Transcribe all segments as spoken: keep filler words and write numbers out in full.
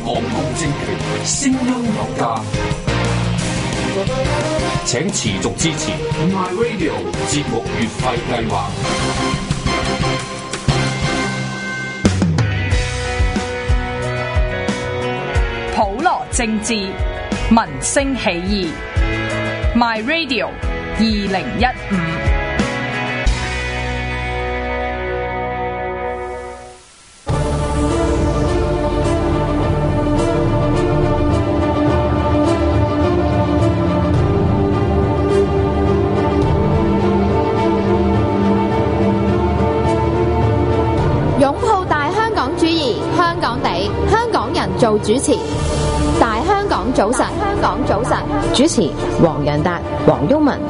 港共政權，聲音有價，請持續支持 My Radio 節目月費計劃。 普羅政治，民聲起義 My Radio 二零一五。 擁抱大香港主義，香港地，香港人做主持。大香港早晨，香港早晨，主持黃洋達、黃毓民。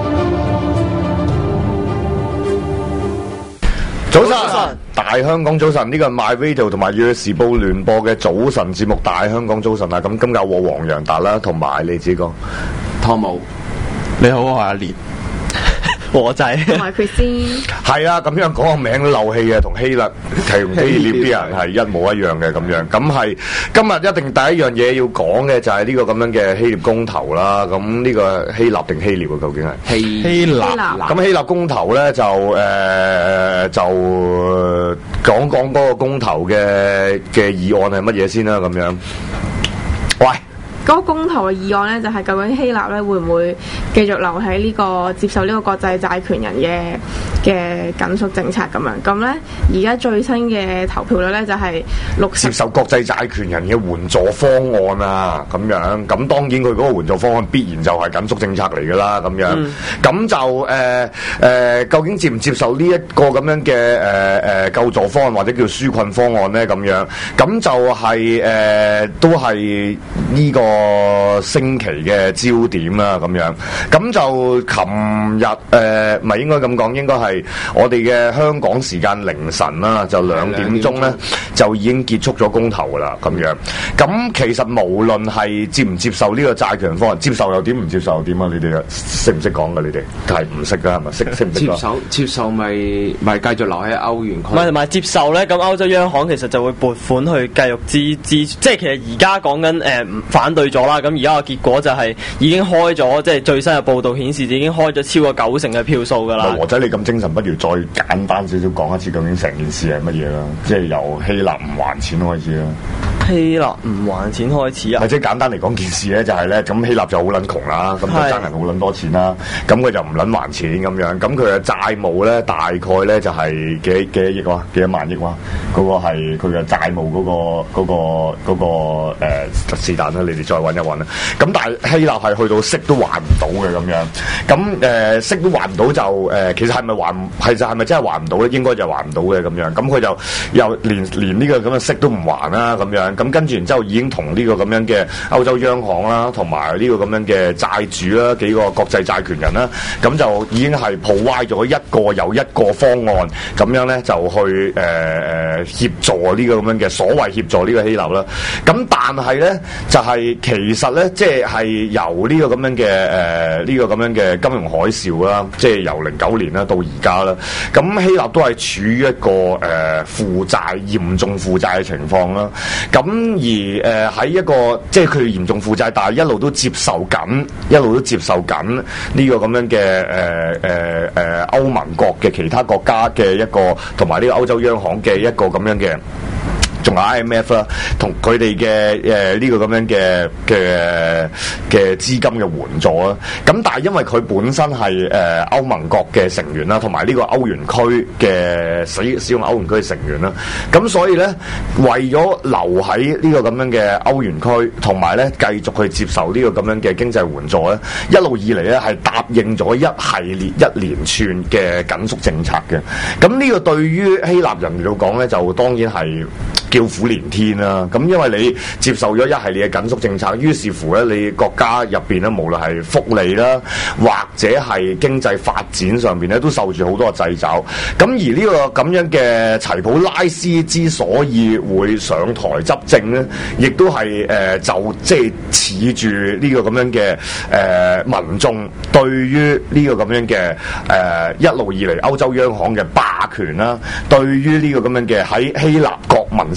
早晨，大香港早晨，呢個係 My Radio 同埋《粵時報》聯播嘅早晨節目《大香港早晨》啊！咁今日我黃洋達啦，同埋你自己講湯姆，你好，我係阿連。和仔同埋佢先係啊，咁樣講個名都漏氣嘅，同希臘係用希臘啲人係一模一樣嘅咁樣。咁係今日一定第一樣嘢要講嘅就係呢個咁樣嘅希臘公投啦。咁呢個希臘定希臘啊？究竟係希希臘。 咁希臘公投咧就誒、呃、就講講嗰個公投嘅嘅議案係乜嘢先啦？咁樣，喂。 嗰個公投嘅議案咧，就係、是、究竟希臘咧會唔會繼續留喺呢、這個接受呢個國際債權人嘅嘅緊縮政策咁樣？咁咧而家最新嘅投票率咧就係六十接受國際債權人嘅援助方案啊，咁樣咁當然佢嗰個援助方案必然就係緊縮政策嚟㗎啦，咁樣咁、嗯、就誒誒、呃呃，究竟接唔接受呢一個咁樣嘅誒誒救助方案或者叫紓困方案咧？咁樣咁就係、是、誒、呃、都係呢、這個。個星期嘅焦點啦，咁樣咁就琴日誒，唔係應該咁講，應該係我哋嘅香港時間凌晨啦，就兩點鐘咧就已經結束咗公投啦，咁樣咁其實無論係接唔接受呢個債權方案，接受又點，唔接受又點啊？你哋識唔識講噶？你哋係唔識噶係咪？識識唔識？ 接受接受咪咪繼續留喺歐元區。 唔係同埋接受咧，咁歐洲央行其實就會撥款去繼續支支，即係其實而家講緊誒反對咗啦，咁而家個結果就係已經開咗，即係最新嘅報道顯示已經開咗超過九成嘅票數㗎啦。 和仔你咁精神，不如再簡單少少講一次究竟成件事係乜嘢啦？即係由希臘唔還錢開始啦。 希臘唔還錢開始啊！ 或者簡單嚟講件事咧，就係咧，咁希臘就好撚窮啦，咁就爭人好撚多錢啦，咁佢就唔撚還錢咁樣，咁佢嘅債務咧大概咧就係幾幾多億哇，幾多萬億哇，嗰、那個係佢嘅債務嗰、那個嗰、那個嗰、那個誒是但啦，你哋再揾一揾啦。咁但係希臘係去到息都還唔到嘅咁樣，咁誒、呃、息都還唔到就誒、呃，其實係咪還係就係咪真係還唔到咧？應該就還唔到嘅咁樣，咁佢就又連連呢個咁嘅息都唔還啦咁樣。咁跟住然之後已經同呢個咁樣嘅歐洲央行啦，同埋呢個咁樣嘅債主啦，幾個國際債權人啦，咁就已經係鋪歪咗一個又一個方案，咁樣咧就去誒誒、呃、協助呢個咁樣嘅所謂協助呢個希臘啦。咁但係咧就係、是、其實咧即係係由呢個咁樣嘅誒呢個咁樣嘅金融海嘯啦，即係由零九年啦到而家啦，咁希臘都係處於一個誒、呃、負債嚴重負債嘅情況啦。咁而誒喺、呃、一個即係佢嚴重負債，但係一路都接受緊，一路都接受緊呢個咁樣嘅誒誒誒歐盟國嘅其他國家嘅一個，同埋呢個歐洲央行嘅一個咁樣嘅。仲有 I M F 啦，同佢哋嘅誒呢個咁樣嘅嘅嘅資金嘅援助啦。咁但係因為佢本身係誒、呃、歐盟國嘅成員啦，同埋呢個歐元區嘅使使用歐元區嘅成員啦。咁所以咧，為咗留喺呢個咁樣嘅歐元區，同埋咧繼續去接受呢個咁樣嘅經濟援助咧，一路以嚟咧係答應咗一系列一連串嘅緊縮政策嘅。咁呢個對於希臘人嚟講咧，就當然係叫苦連天啦、啊，咁因為你接受咗一系列嘅緊縮政策，於是乎咧，你國家入邊咧，無論係福利啦，或者係經濟發展上邊咧，都受住好多嘅掣肘。咁而呢個咁樣嘅齊普拉斯之所以會上台執政咧，亦都係誒、呃、就即係恃住呢個咁樣嘅誒、呃、民眾對於呢個咁樣嘅誒、呃、一路以嚟歐洲央行嘅霸權啦，對於呢個咁樣嘅喺希臘國民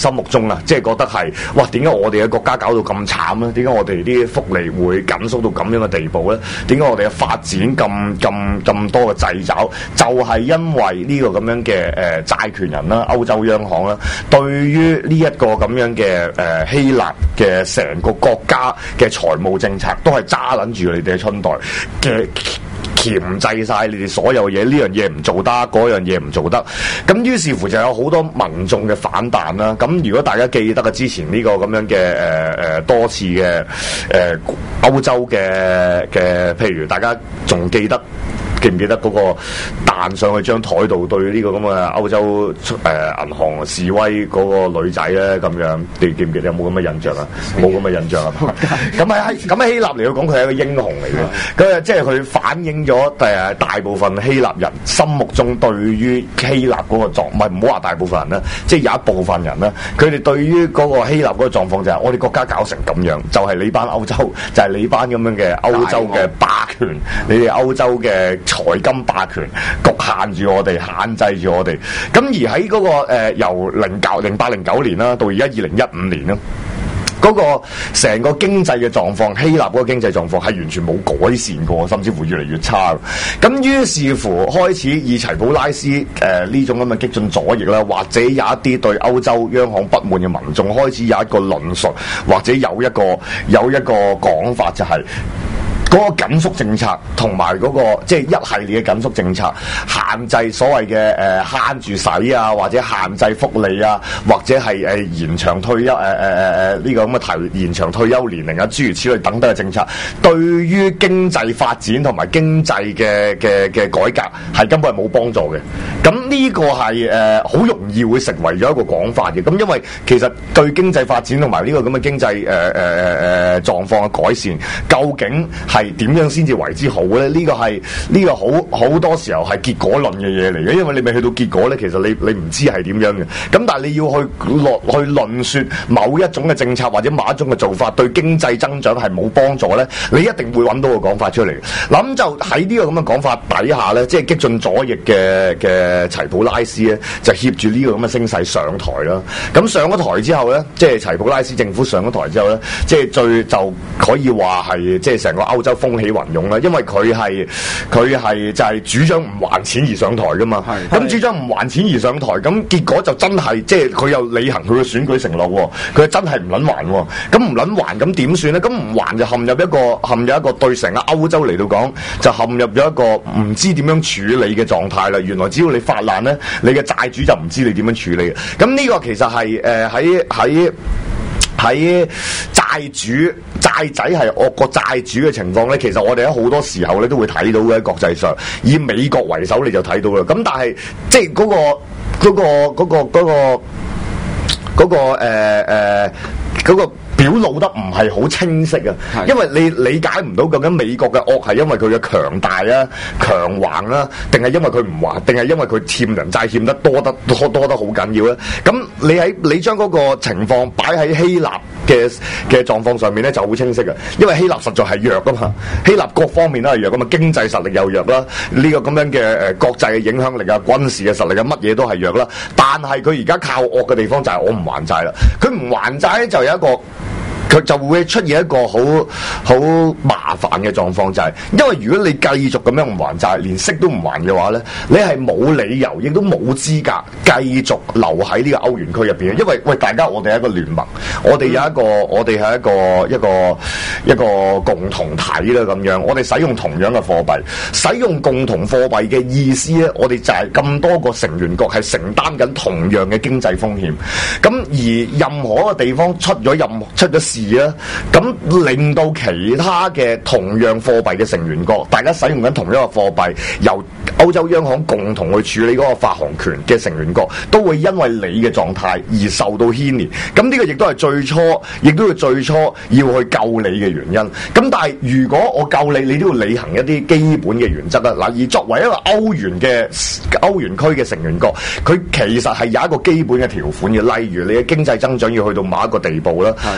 心目中啊，即係覺得係哇，點解我哋嘅國家搞到咁慘咧？點解我哋啲福利會緊縮到咁樣嘅地步咧？點解我哋嘅發展咁咁咁多嘅掣肘？就係、是、因為呢個咁樣嘅誒、呃、債權人啦、歐洲央行啦，對於呢一個咁樣嘅誒、呃、希臘嘅成個國家嘅財務政策，都係揸撚住你哋嘅春袋嘅。鉗制晒你哋所有嘢，呢樣嘢唔做得，嗰樣嘢唔做得，咁於是乎就有好多民眾嘅反彈啦。咁如果大家記得嘅之前呢個咁樣嘅誒誒多次嘅誒、呃、歐洲嘅嘅，譬如大家仲記得。記唔記得嗰個彈上去張台度對呢個咁嘅歐洲誒、呃、銀行示威嗰個女仔咧咁樣？你記唔記得有冇咁嘅印象啊？冇咁嘅印象啊！咁喺咁喺希臘嚟講，佢係一個英雄嚟嘅。咁即係佢反映咗誒大部分希臘人心目中對於希臘嗰個狀，唔係唔好話大部分人啦，即係有一部分人咧，佢哋對於嗰個希臘嗰個狀況就係我哋國家搞成咁樣，就係、是、你班歐洲，就係、是、你班咁樣嘅歐洲嘅霸權，你哋歐洲嘅。財金霸權局限住我哋，限制住我哋。咁而喺嗰、那個、呃、由零九零八零九年啦，到而家二零一五年啦，嗰、那個成個經濟嘅狀況，希臘嗰個經濟狀況係完全冇改善過，甚至乎越嚟越差。咁於是乎開始以齊普拉斯誒呢、呃、種咁嘅激進左翼啦，或者有一啲對歐洲央行不滿嘅民眾開始有一個論述，或者有一個有一個講法就係、是。嗰個緊縮政策同埋嗰個即係一系列嘅緊縮政策，限制所謂嘅誒慳住使啊，或者限制福利啊，或者係誒、呃、延長退休誒誒誒誒呢個咁嘅提延長退休年齡啊，諸如此類等等嘅政策，對於經濟發展同埋經濟嘅嘅嘅改革係根本係冇幫助嘅。咁呢個係誒好容易會成為咗一個講法嘅。咁因為其實對經濟發展同埋呢個咁嘅經濟誒誒誒誒狀況嘅改善，究竟係點樣先至為之好咧？呢、這個係呢、這個好好多時候係結果論嘅嘢嚟嘅，因為你未去到結果咧，其實你你唔知係點樣嘅。咁但係你要去落去論說某一種嘅政策或者某一種嘅做法對經濟增長係冇幫助咧，你一定會揾到個講法出嚟。嗱咁就喺呢個咁嘅講法底下咧，即係激進左翼嘅嘅齊普拉斯咧，就挾住呢個咁嘅聲勢上台啦。咁上咗台之後咧，即係齊普拉斯政府上咗台之後咧，即係最就可以話係即係成個歐洲風起雲湧啦，因為佢係佢係就係主張唔還錢而上台噶嘛，咁主張唔還錢而上台，咁結果就真係即係佢又履行佢嘅選舉承諾，佢真係唔撚還，咁唔撚還咁點算咧？咁唔還就陷入一個陷入一個對成個歐洲嚟到講，就陷入咗一個唔知點樣處理嘅狀態啦。原來只要你發難咧，你嘅債主就唔知你點樣處理嘅。咁呢個其實係誒喺喺。呃喺債主債仔係惡過債主嘅情況咧，其實我哋喺好多時候咧都會睇到嘅，喺國際上，以美國為首你就睇到啦。咁但係即係嗰個嗰個嗰個嗰個嗰個誒誒嗰個表露得唔係好清晰啊，因為你理解唔到究竟美國嘅惡係因為佢嘅強大啊、強橫啊，定係因為佢唔還，定係因為佢欠人債欠得多得多多得好緊要咧？咁你喺你將嗰個情況擺喺希臘嘅嘅狀況上面咧，就好清晰嘅，因為希臘實在係弱噶嘛，希臘各方面都係弱噶嘛，經濟實力又弱啦，呢個咁樣嘅誒國際嘅影響力啊、軍事嘅實力啊，乜嘢都係弱啦。但係佢而家靠惡嘅地方就係我唔還債啦，佢唔還債咧就有一個。佢就會出現一個好好麻煩嘅狀況，就係因為如果你繼續咁樣唔還債，連息都唔還嘅話咧，你係冇理由，亦都冇資格繼續留喺呢個歐元區入邊嘅。因為喂，大家我哋係一個聯盟，我哋有一個，我哋係一個一個一個共同體啦咁樣。我哋使用同樣嘅貨幣，使用共同貨幣嘅意思咧，我哋就係咁多個成員國係承擔緊同樣嘅經濟風險。咁而任何一個地方出咗任出咗事，咁令到其他嘅同樣貨幣嘅成員國，大家使用緊同一個貨幣，由歐洲央行共同去處理嗰個發行權嘅成員國，都會因為你嘅狀態而受到牽連。咁呢個亦都係最初，亦都係最初要去救你嘅原因。咁但係如果我救你，你都要履行一啲基本嘅原則啦。嗱，而作為一個歐元嘅歐元區嘅成員國，佢其實係有一個基本嘅條款嘅，例如你嘅經濟增長要去到某一個地步啦，同埋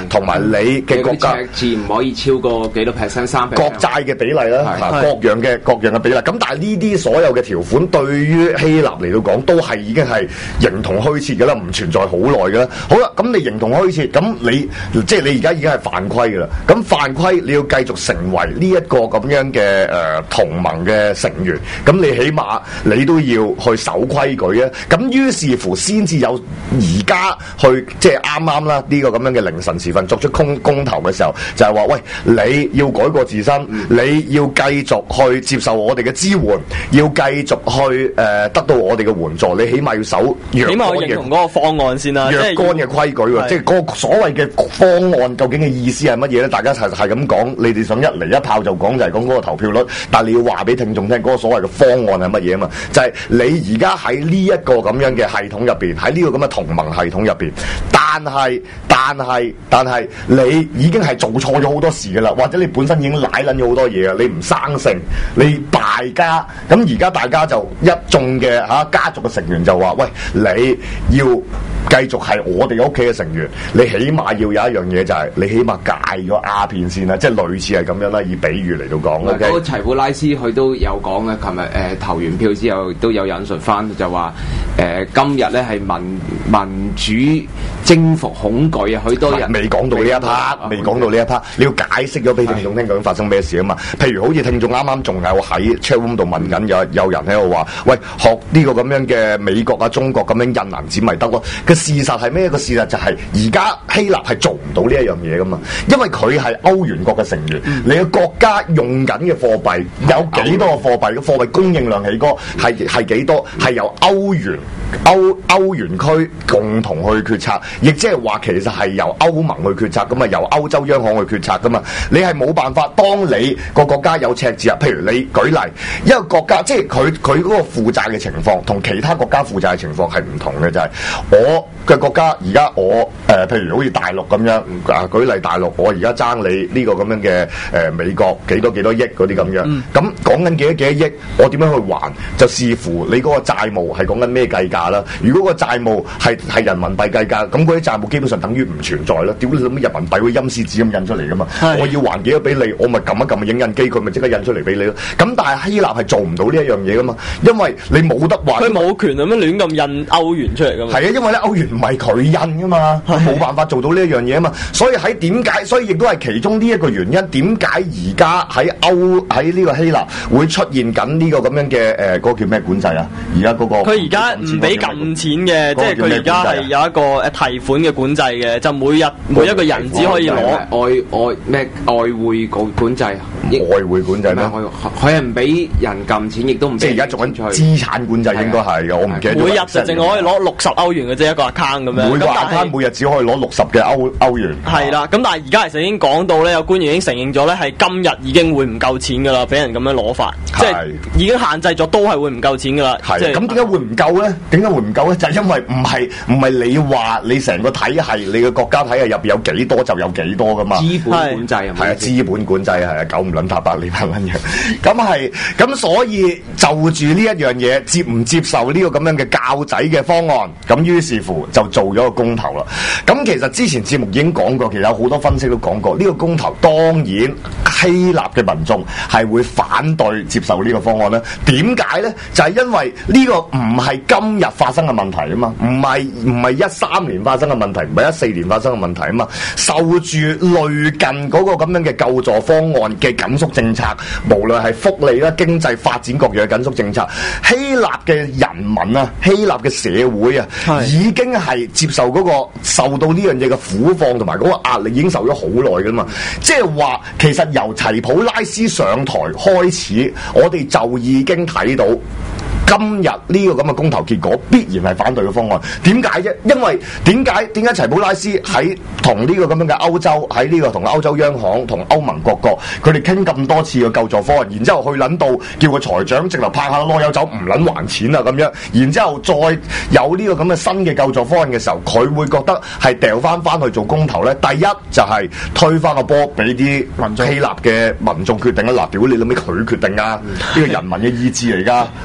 你嘅國家赤字唔可以超過幾多 percent 三 percent 國債嘅比例啦，嚇各樣嘅各樣嘅比例。咁但係呢啲所有嘅條款對於希臘嚟到講都係已經係形同虛設嘅啦，唔存在好耐嘅啦。好啦，咁你形同虛設，咁你即係你而家已經係犯規嘅啦。咁犯規你要繼續成為呢一個咁樣嘅誒、呃、同盟嘅成員，咁你起碼你都要去守規矩啊。咁於是乎先至有而家去即係啱啱啦呢個咁樣嘅凌晨時分作出公公投嘅時候，就係話喂，你要改過自身，嗯、你要繼續去接受我哋嘅支援，要繼續去誒、呃、得到我哋嘅援助，你起碼要守若干嘅， 起碼我認同嗰個方案先啦， 若干嘅規矩喎，即係嗰個所謂嘅方案究竟嘅意思係乜嘢咧？大家係係咁講，你哋想一嚟一炮就講就係講嗰個投票率，但係你要話俾聽眾聽嗰個所謂嘅方案係乜嘢啊嘛？就係、是、你而家喺呢一個咁樣嘅系統入邊，喺呢個咁嘅同盟系統入邊，但係但係但係你已經係做錯咗好多事噶啦，或者你本身已經舐撚咗好多嘢啊，你唔生性，你敗家，咁而家大家就一眾嘅嚇、啊、家族嘅成員就話：喂，你要繼續係我哋屋企嘅成員，你起碼要有一樣嘢就係、是、你起碼戒咗鴉片先啦，即係類似係咁樣啦，以比喻嚟到講。 嗰、okay? 個齊普拉斯佢都有講嘅，琴日誒投完票之後都有引述翻，就話誒、呃、今日咧係民民主征服恐懼啊，許多人未講到呢一 part， 未講到呢一 part， 你要解釋咗俾聽眾聽究竟發生咩事啊嘛。譬如好似聽眾啱啱仲有喺 chat room 度問緊，有有人喺度話：喂，學呢個咁樣嘅美國啊、中國咁樣印銀紙咪得咯？嘅事實係咩？個事實就係而家希臘係做唔到呢一樣嘢噶嘛，因為佢係歐元國嘅成員，嗯、你嘅國家用緊嘅貨幣有幾多個貨幣嘅貨幣供應量起高係係幾多？係由歐元歐歐元區共同去決策，亦即係話其實係由歐盟去決策噶嘛，由歐洲央行去決策噶嘛。你係冇辦法，當你個國家有赤字啊，譬如你舉例一個國家，即係佢佢嗰個負債嘅情況同其他國家負債嘅情況係唔同嘅，就係、是、我嘅國家而家我誒、呃，譬如好似大陸咁樣啊，舉例大陸，我而家爭你呢個咁樣嘅誒、呃、美國幾多幾多億嗰啲咁樣，咁講緊幾多幾多億，我點樣去還，就視乎你嗰個債務係講緊咩計價啦。如果個債務係係人民幣計價，咁嗰啲債務基本上等於唔存在啦。點解你諗人民幣會陰司紙咁印出嚟噶嘛？我要還幾多俾你，我咪撳一撳影印機，佢咪即刻印出嚟俾你咯。咁但係希臘係做唔到呢一樣嘢噶嘛，因為你冇得還， 佢冇權咁樣亂咁印歐元出嚟噶嘛。 係啊，因為咧歐元唔係佢印噶嘛，冇辦法做到呢一樣嘢啊嘛。所以喺點解？所以亦都係其中呢一個原因，點解而家喺歐喺呢個希臘會出現緊呢個咁樣嘅誒嗰個叫咩管制啊？而家嗰個佢而家唔俾撳錢嘅，即係佢而家係有一個誒提款嘅管制嘅，就每日每一個人只可以攞外外咩外匯管管制啊？ 外匯管制咩？ 佢係唔俾人撳錢，亦都唔即係而家做緊資產管制，應該係嘅。我唔記得咗。 每日就淨可以攞六十歐元嘅啫，一個 account 咁樣。 每個 account 每日只可以攞六十嘅歐歐元。 係啦，咁但係而家其實已經講到咧，有官員已經承認咗咧，係今日已經會唔夠錢噶啦，俾人咁樣攞法，即係已經限制咗，都係會唔夠錢噶啦。 係咁點解會唔夠咧？點解會唔夠咧？就係因為唔係唔係你話你成個體系，你嘅國家體系入邊有幾多就有幾多噶嘛？ 資本管制係啊，資本管制係啊，九唔撚搭八呢班撚嘢。咁係咁，所以就住呢一樣嘢，接唔接受呢個咁樣嘅教仔嘅方案？咁於是乎就做咗個公投啦。咁其實之前節目已經講過，其實有好多分析都講過，呢個公投當然希臘嘅民眾係會反對接受呢個方案啦。點解咧？就係因為呢個唔係今日發生嘅問題啊嘛，唔係唔係一三年發生嘅問題，唔係一四年發生嘅問題啊嘛。受住類近嗰個咁樣嘅救助方案嘅緊縮政策，無論係福利啦、經濟發展各樣嘅緊縮政策，希臘嘅人民啊、希臘嘅社會啊，已經係接受嗰個受到呢樣嘢嘅苦況同埋嗰個壓力，已經受咗好耐噶嘛。即係話，其實由齊普拉斯上台開始，我哋就已經睇到。今日呢個咁嘅公投結果必然係反對嘅方案，點解啫？因為點解點解齊普拉斯喺同呢個咁樣嘅歐洲，喺呢個同歐洲央行同歐盟各國，佢哋傾咁多次嘅救助方案，然之後去撚到叫個財長直頭拍下籮柚走唔撚還錢啊咁樣，然之後再有呢個咁嘅新嘅救助方案嘅時候，佢會覺得係掉翻翻去做公投咧。第一就係、是、推翻個波俾啲希臘嘅民眾決定啊！嗱，屌你諗咩佢決定啊？呢個人民嘅意志嚟㗎嚇，即係。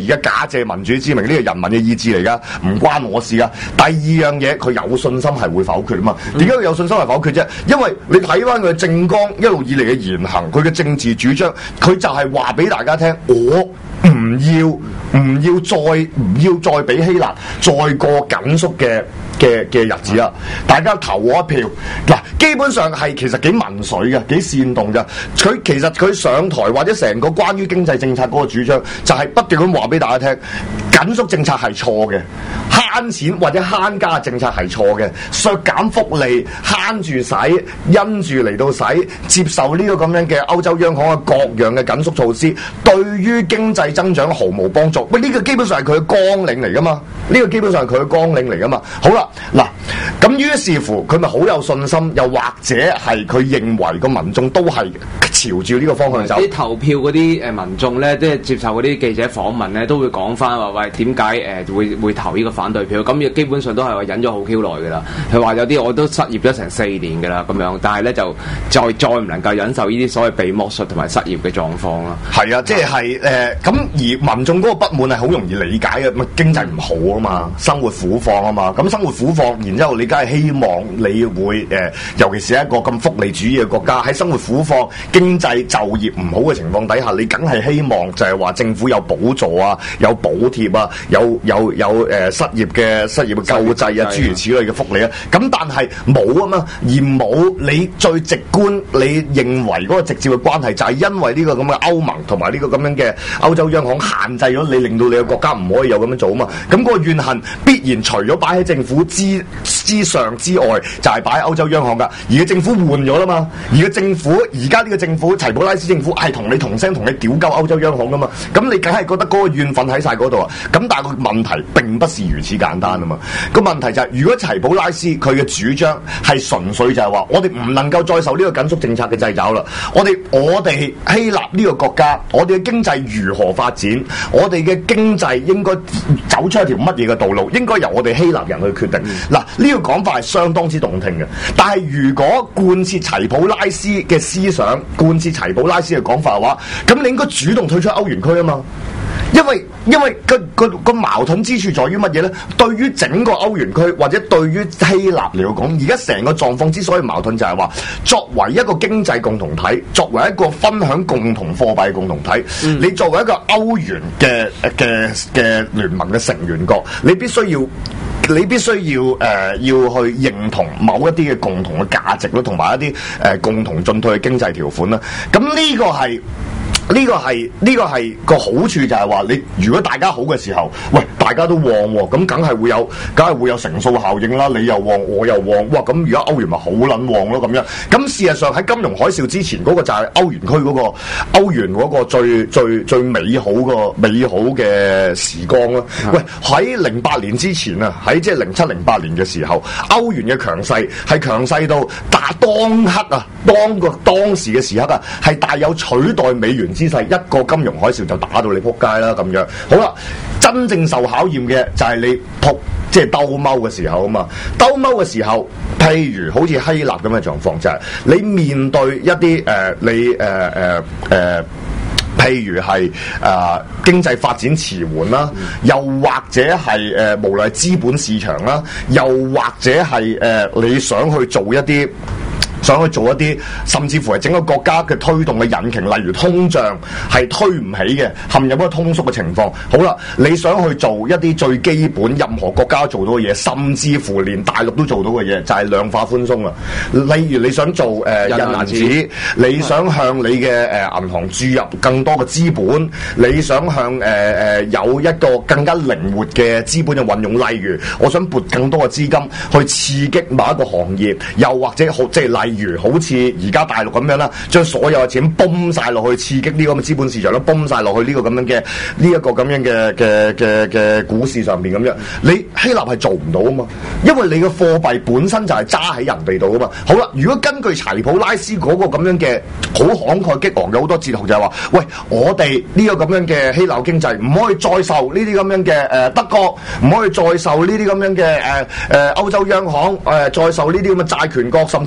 而家假借民主之名，呢個人民嘅意志嚟噶，唔關我事噶。第二樣嘢，佢有信心係會否決啊嘛？點解佢有信心係否決啫？因為你睇翻佢嘅政綱一路以嚟嘅言行，佢嘅政治主張，佢就係話俾大家聽，我唔要唔要再唔要再俾希臘再過緊縮嘅嘅嘅日子啦！大家投我一票嗱，基本上係其實幾民粹嘅，幾煽動嘅。佢其實佢上台或者成個關於經濟政策嗰個主張，就係不斷咁話俾大家聽，緊縮政策係錯嘅，慳錢或者慳家政策係錯嘅，削減福利慳住使，因住嚟到使，接受呢個咁樣嘅歐洲央行嘅各樣嘅緊縮措施，對於經濟增長毫無幫助。喂，呢個基本上係佢嘅綱領嚟噶嘛？呢個基本上係佢嘅綱領嚟噶嘛？好啦，嗱，咁於是乎佢咪好有信心，又或者係佢認為個民眾都係朝住呢個方向走。 啲投票嗰啲誒民眾咧，即係接受嗰啲記者訪問咧，都會講翻話喂，點解誒會會投呢個反對票？咁基本上都係話忍咗好 Q 耐㗎啦。佢話有啲我都失業咗成四年㗎啦，咁樣，但係咧就再再唔能夠忍受呢啲所謂被剝削同埋失業嘅狀況啦。係啊，即係誒咁而民眾嗰個不滿係好容易理解嘅，咪經濟唔好啊嘛，生活苦況啊嘛，咁生活苦況，然之後你梗係希望你會誒、呃，尤其是一個咁福利主義嘅國家，喺生活苦況、經濟就業唔好嘅情況底下，你梗係希望就係話政府有補助啊，有補貼啊，有有有誒、呃、失業嘅失業嘅救濟啊，諸如此類嘅福利啊。咁但係冇啊嘛，而冇你最直觀，你認為嗰個直接嘅關係就係因為呢個咁嘅歐盟同埋呢個咁樣嘅歐洲央行限制咗你，令到你嘅國家唔可以有咁樣做啊嘛。咁、嗰個怨恨必然除咗擺喺政府之之上之外，就係擺喺歐洲央行噶。而個政府換咗啦嘛，而個政府而家呢個政府齊普拉斯政府係同你同聲同你屌鳩歐洲央行噶嘛。咁你梗係覺得嗰個怨憤喺晒嗰度啊。咁但係個問題並不是如此簡單啊嘛。個問題就係、是、如果齊普拉斯佢嘅主張係純粹就係話我哋唔能夠再受呢個緊縮政策嘅掣肘啦。我哋我哋希臘呢個國家，我哋嘅經濟如何發展，我哋嘅經濟應該走出一條乜嘢嘅道路，應該由我哋希臘人去決定。嗱、嗯，呢、這個講法係相當之動聽嘅。但係如果貫徹齊普拉斯嘅思想，貫徹齊普拉斯嘅講法嘅話，咁你應該主動退出歐元區啊嘛。因為因為個個個矛盾之處在於乜嘢咧？對於整個歐元區或者對於希臘嚟講，而家成個狀況之所以矛盾就係話，作為一個經濟共同體，作為一個分享共同貨幣共同體，嗯、你作為一個歐元嘅嘅嘅聯盟嘅成員國，你必須要。你必須要誒、呃、要去認同某一啲嘅共同嘅價值咯，同埋一啲誒、呃、共同進退嘅經濟條款啦。咁呢個係。呢個係呢個係個好處就係話你如果大家好嘅時候，喂大家都旺喎、哦，咁梗係會有，梗係會有乘數效應啦。你又旺，我又旺，哇！咁而家歐元咪好撚旺咯咁樣。咁事實上喺金融海嘯之前嗰、那個就係歐元區嗰、那個歐元嗰個最最最美好個美好嘅時光啦。嗯、喂，喺零八年之前啊，喺即係零七零八年嘅時候，歐元嘅強勢係強勢到打當刻啊，當個當時嘅時刻啊，係大有取代美元之勢，一個金融海嘯就打到你撲街啦咁樣。好啦，真正受考驗嘅就係你撲即係兜踎嘅時候啊嘛。兜踎嘅時候，譬如好似希臘咁嘅狀況，就係、是、你面對一啲誒、呃、你誒誒誒，譬如係誒、呃、經濟發展遲緩啦，又或者係誒、呃、無論係資本市場啦，又或者係誒、呃、你想去做一啲。想去做一啲，甚至乎係整個國家嘅推動嘅引擎，例如通脹係推唔起嘅，陷入一個通縮嘅情況。好啦，你想去做一啲最基本，任何國家做到嘅嘢，甚至乎連大陸都做到嘅嘢，就係、是、量化寬鬆啦。例如你想做誒、呃、印銀紙，你想向你嘅誒銀行注入更多嘅資本，你想向誒誒、呃、有一個更加靈活嘅資本嘅運用，例如我想撥更多嘅資金去刺激某一個行業，又或者好即係例。例如好似而家大陸咁樣啦，將所有嘅錢泵晒落去刺激呢個咁嘅資本市場，都泵晒落去呢個咁樣嘅呢一個咁樣嘅嘅嘅嘅股市上邊咁樣，你希臘係做唔到啊嘛，因為你嘅貨幣本身就係揸喺人哋度啊嘛。好啦，如果根據齊普拉斯嗰個咁樣嘅好慷慨激昂嘅好多哲學就係話，喂，我哋呢個咁樣嘅希臘經濟唔可以再受呢啲咁樣嘅誒德國，唔可以再受呢啲咁樣嘅誒誒歐洲央行誒、呃、再受呢啲咁嘅債權國，甚至乎國際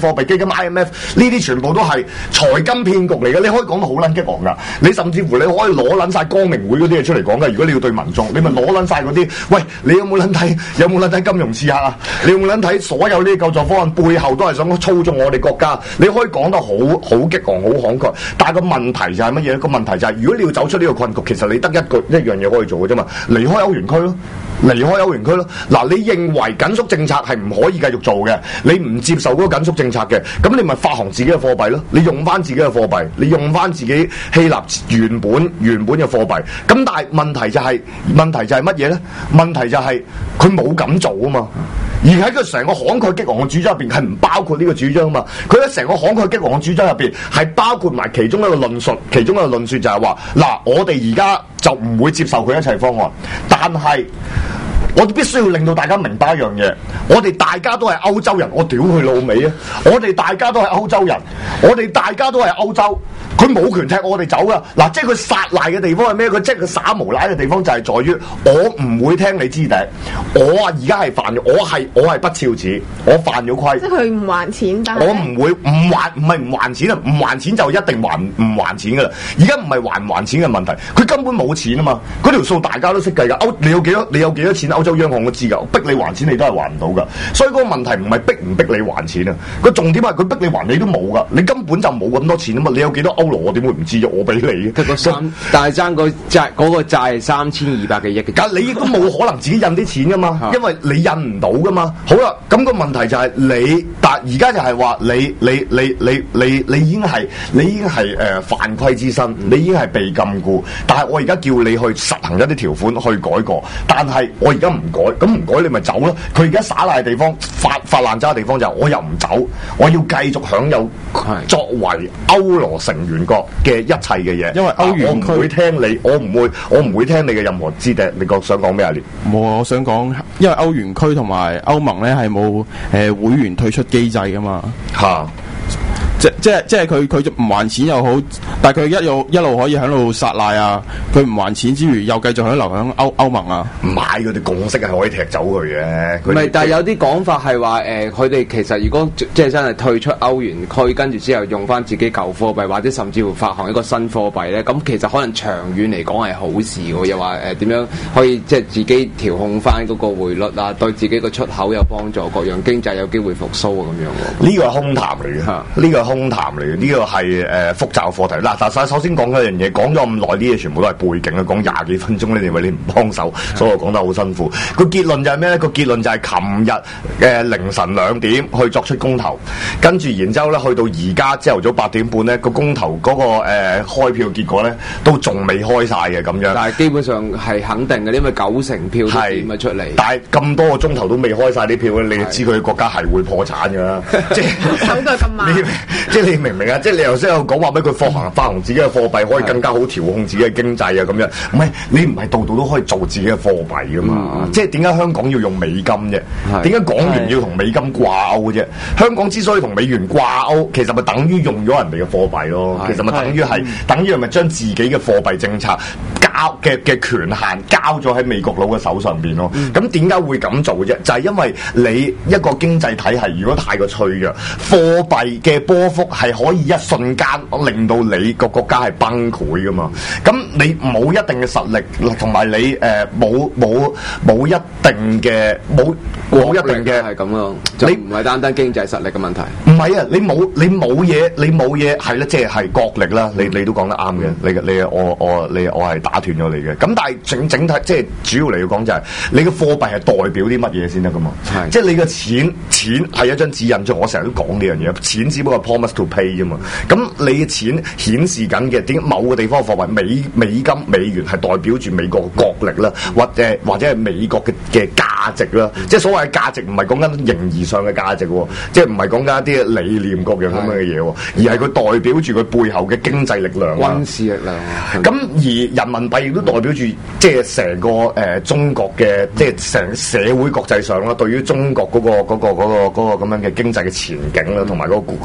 貨幣基金 I M F 呢啲全部都係財金騙局嚟嘅，你可以講到好撚激昂㗎。你甚至乎你可以攞撚晒光明會嗰啲嘢出嚟講㗎。如果你要對民眾，你咪攞撚晒嗰啲。喂，你有冇撚睇？有冇撚睇金融刺客啊？你有冇撚睇所有呢啲救助方案背後都係想操縱我哋國家？你可以講得好好激昂、好慷慨，但係個問題就係乜嘢咧？個問題就係、是、如果你要走出呢個困局，其實你得一個一樣嘢可以做嘅啫嘛，離開歐元區咯。離開歐元區咯，嗱，你認為緊縮政策係唔可以繼續做嘅，你唔接受嗰個緊縮政策嘅，咁你咪發行自己嘅貨幣咯，你用翻自己嘅貨幣，你用翻自己希臘原本原本嘅貨幣，咁但係問題就係、是、問題就係乜嘢咧？問題就係佢冇咁做啊嘛。而喺佢成個慷慨激昂嘅主張入邊係唔包括呢個主張啊嘛，佢喺成個慷慨激昂嘅主張入邊係包括埋其中一個論述，其中一個論述就係話嗱，我哋而家就唔會接受佢一切方案，但係我哋必須要令到大家明白一樣嘢，我哋大家都係歐洲人，我屌佢老味啊！我哋大家都係歐洲人，我哋大家都係歐洲，佢冇權踢我哋走噶。嗱，即係佢撒賴嘅地方係咩？佢即係佢耍無賴嘅地方就係在於，我唔會聽你支笛。我啊而家係犯咗，我係我係不肖子，我犯咗規。 即係佢唔還錢，但係我唔會唔還，唔係唔還錢啊！唔還錢就一定還唔還錢噶啦。而家唔係還唔還錢嘅問題，佢根本冇錢啊嘛。嗰條數大家都識計噶。歐你有幾多？你有幾多錢？歐洲央行都知噶，逼你還錢你都係還唔到噶。所以嗰個問題唔係逼唔逼你還錢啊，個重點係佢逼你還你都冇噶，你根本就冇咁多錢啊嘛。你有幾多歐羅我點會唔知啫？我俾你嘅。 得個三，但係爭個債嗰個債係三千二百幾億嘅。 但你亦都冇可能自己印啲錢噶嘛，因為你印唔到噶嘛。好啦，咁個問題就係你，但而家就係話你你你你你你已經係你已經係誒犯規之身，你已經係被禁錮。但係我而家叫你去實行一啲條款去改過，但係我而家唔改，咁唔改你咪走咯。佢而家耍賴嘅地方、發發爛渣嘅地方就係我又唔走，我要繼續享有作為歐羅成員國嘅一切嘅嘢。因為歐元區我唔會聽你，我唔會我唔會聽你嘅任何支笛。你講想講咩啊？你冇啊！我想講，因為歐元區同埋歐盟咧係冇誒會員退出機制噶嘛嚇。即即即係佢佢唔還錢又好，但係佢一路一路可以喺度撒賴啊！佢唔還錢之餘，又繼續喺留喺歐歐盟啊！ 唔係佢哋共識係可以踢走佢嘅。 唔係，但係有啲講法係話誒，佢、呃、哋其實如果即係真係退出歐元區，跟住之後用翻自己舊貨幣，或者甚至乎發行一個新貨幣咧，咁其實可能長遠嚟講係好事喎。又話誒點樣可以即係自己調控翻嗰個匯率啊，對自己個出口有幫助，各樣經濟有機會復甦啊咁樣喎。 呢個係空談嚟嘅，呢、呢個空談嚟嘅，呢、呢個係誒、呃、複雜課題。嗱，但係首先講嗰樣嘢，講咗咁耐，啲嘢全部都係背景啊，講廿幾分鐘咧，你為你唔幫手，所以我講得好辛苦。個結論就係咩咧？個結論就係琴日嘅凌晨兩點去作出公投，跟住然之後咧去到而家朝頭早八點半咧，個公投嗰、嗰個誒、呃、開票結果咧都仲未開晒嘅咁樣。 但係基本上係肯定嘅，因為九成票都點咗出嚟。 但係咁多個鐘頭都未開晒啲票咧，你就知佢嘅國家係會破產㗎啦。即係手腳咁慢。 即係你明唔明啊？即係你頭先有講話俾佢發行發行自己嘅貨幣可以更加好調控自己嘅經濟啊咁樣，唔係你唔係度度都可以做自己嘅貨幣噶嘛？嗯、即係點解香港要用美金啫？點解港元要同美金掛鈎啫？香港之所以同美元掛鈎，其實咪等於用咗人哋嘅貨幣咯？其實咪等於係等於係咪將自己嘅貨幣政策交嘅嘅權限交咗喺美國佬嘅手上邊咯？咁點解會咁做啫？就係、是、因為你一個經濟體系如果太過脆弱，貨幣嘅波幅係可以一瞬間令到你個國家係崩潰噶嘛？咁你冇一定嘅實力，同埋你誒冇冇冇一定嘅冇冇一定嘅係咁咯。你唔係單單經濟實力嘅問題。 唔係啊！你冇你冇嘢，你冇嘢係啦，即係係國力啦。你你都講得啱嘅。你你我我你我係打斷咗你嘅。咁但係整整體即係主要嚟講就係你嘅貨幣係代表啲乜嘢先得噶嘛？係即係你嘅錢錢係一張紙印出，我成日都講呢樣嘢。錢只不過 promise to pay 啫嘛。咁你嘅錢顯示緊嘅點解某個地方嘅貨幣美美金美元係代表住美國嘅國力啦，或者或者係美國嘅嘅價值啦。嗯、即係所謂嘅價值唔係講緊形而上嘅價值喎，即係唔係講緊一啲理念各樣咁樣嘅嘢喎，而係佢代表住佢背後嘅經濟力量、 軍事力量。 咁而人民幣亦都代表住即係成個誒、呃、中國嘅即係成社會國際上啦，對於中國嗰、嗰個嗰、嗰個嗰、嗰個嗰、嗰個咁樣嘅經濟嘅前景啦，同埋嗰個嗰、嗰個嗰、